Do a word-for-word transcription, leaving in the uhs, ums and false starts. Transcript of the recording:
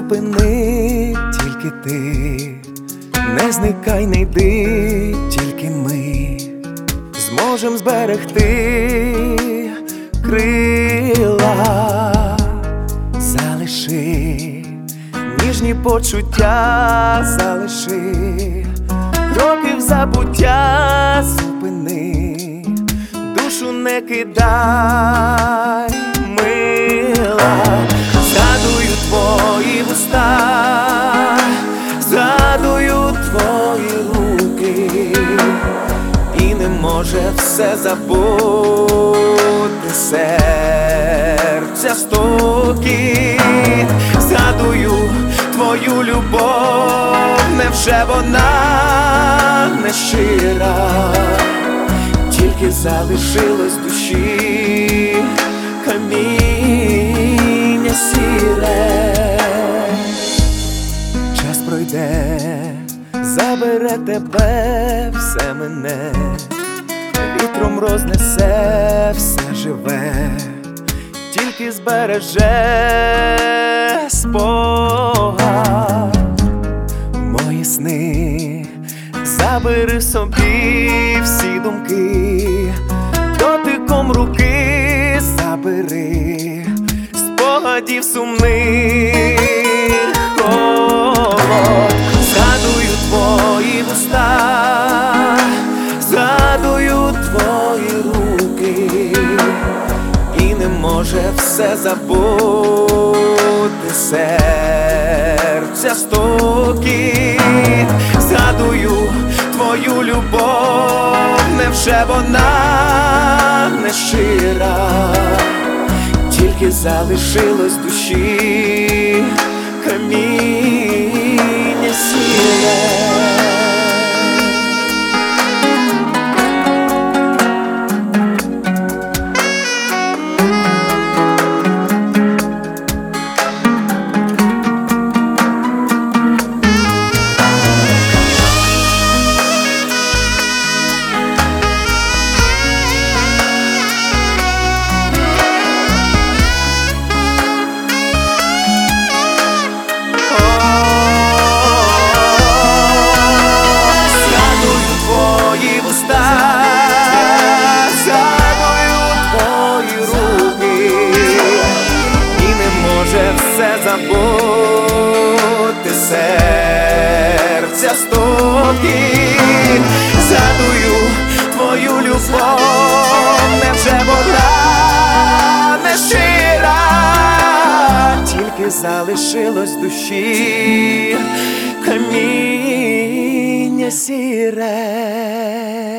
зупини тільки ти, не зникай, не йди, тільки ми зможем зберегти крила. Залиши ніжні почуття, залиши кроки в забуття, зупини, душу не кидай, мила. Згадую твої вуста, згадую твої руки, і не може все забути серця стукіт. Згадую твою любов, невже вона не щира, тільки залишилось душі каміння сіре. Час пройде, забере тебе, все мене, вітром рознесе все живе, тільки збереже спогад. Мої сни забери собі, всі думки дотиком руки забери, спогадів сумних холод. Згадую твої вуста, згадую твої руки, і не може все забути серця стукіт. Згадую твою любов, невже вона не щира, тільки залишилось душі каміння сіре. Все забути серця стукіт. Згадую твою любов, невже вона не щира, тільки залишилось душі каміння сіре.